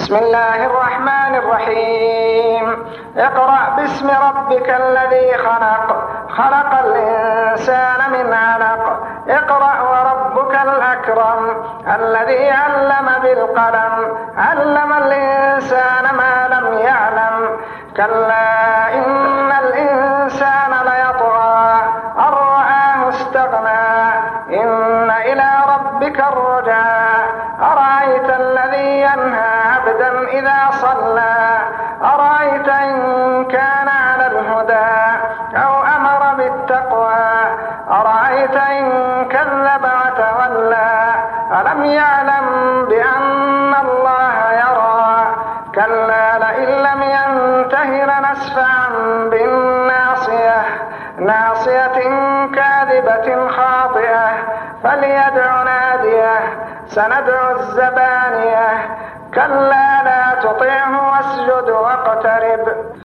بسم الله الرحمن الرحيم. اقرأ باسم ربك الذي خلق، خلق الإنسان من علق. اقرأ وربك الأكرم الذي علم بالقلم، علم الإنسان ما لم يعلم. كلا إن الإنسان ليطغى أن رآه استغنى، إن إلى ربك الرجعى. أرأيت الذي ينهى عبدا إذا صلى، أرأيت إن كان على الهدى أو أمر بالتقوى، أرأيت إن كذب وتولى. ألم يعلم بأن الله يرى. كلا لئن لم ينته لنسفعا بالناصية، ناصية كاذبة خاطئة. فليدع ناديه، سندع الزبانية. كلا لا تطعه واسجد واقترب.